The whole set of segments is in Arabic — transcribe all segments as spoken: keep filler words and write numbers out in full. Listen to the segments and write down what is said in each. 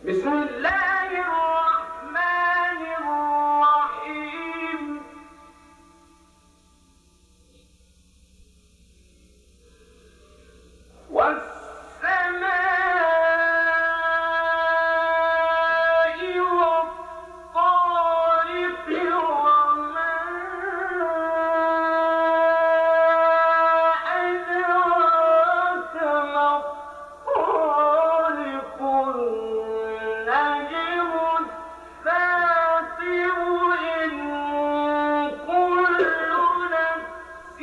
بسم الله الرحمن الرحيم والسماء والطارق وما أدراك ما الطارق النجم الثاقب إن كل نفس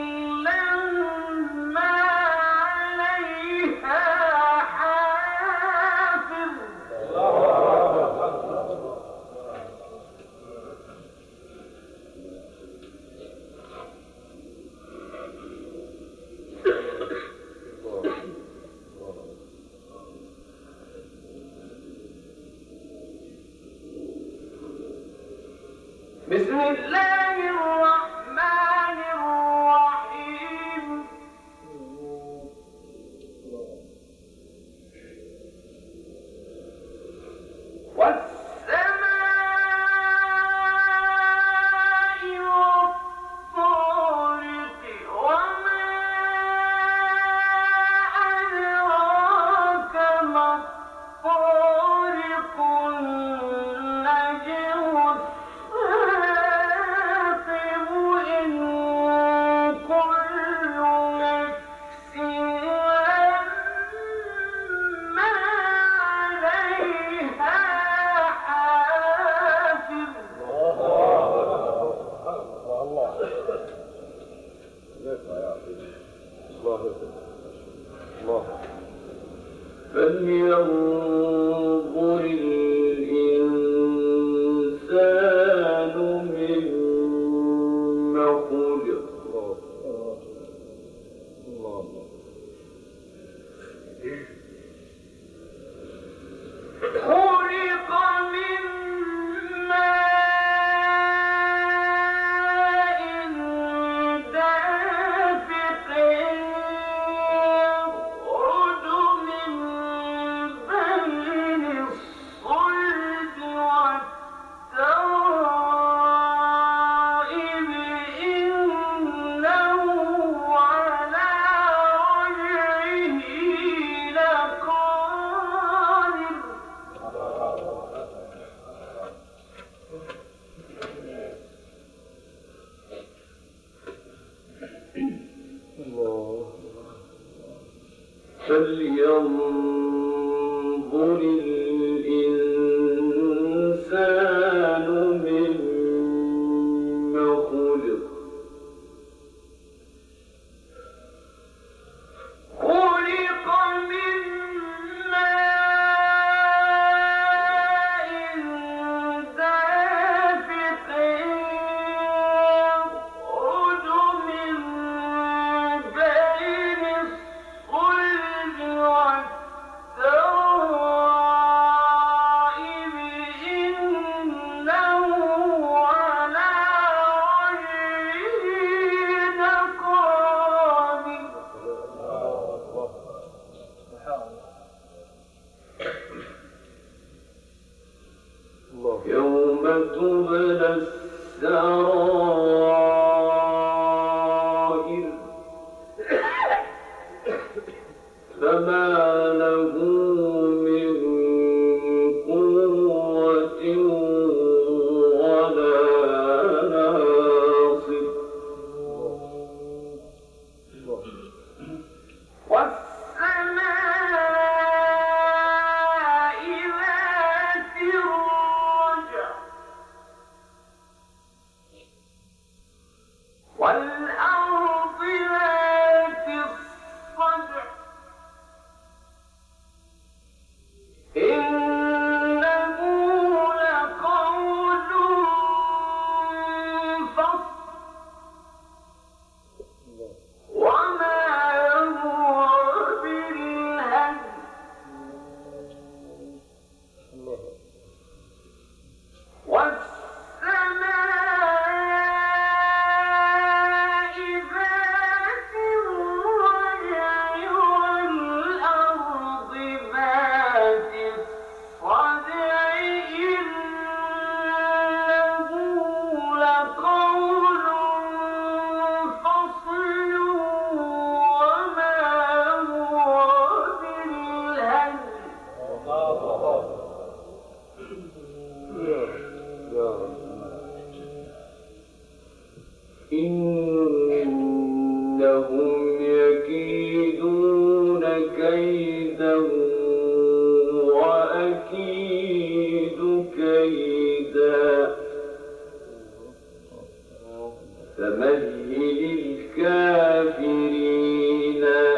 لما عليها حافظ بسم الله الرحمن الرحيم والسماء والطارق وما أدراك ما الطارق النجم الثاقب إن كل نفس لما عليها حافظ فلينظر الإنسان مما خلق خلق من ماء دافق يخرج من بين الصلب والترائب إنه على رجعه لقادر فلينظر الإنسان مما خلق خلق من ماء دافق يخرج من بين الصلب والترائب إنه على رجعه لقادر يوم تبلى السرائر فما له من قوة ولا ناصر والسماء ذات الرجع إنهم يكيدون كيدا وأكيد كيدا فمهل الكافرين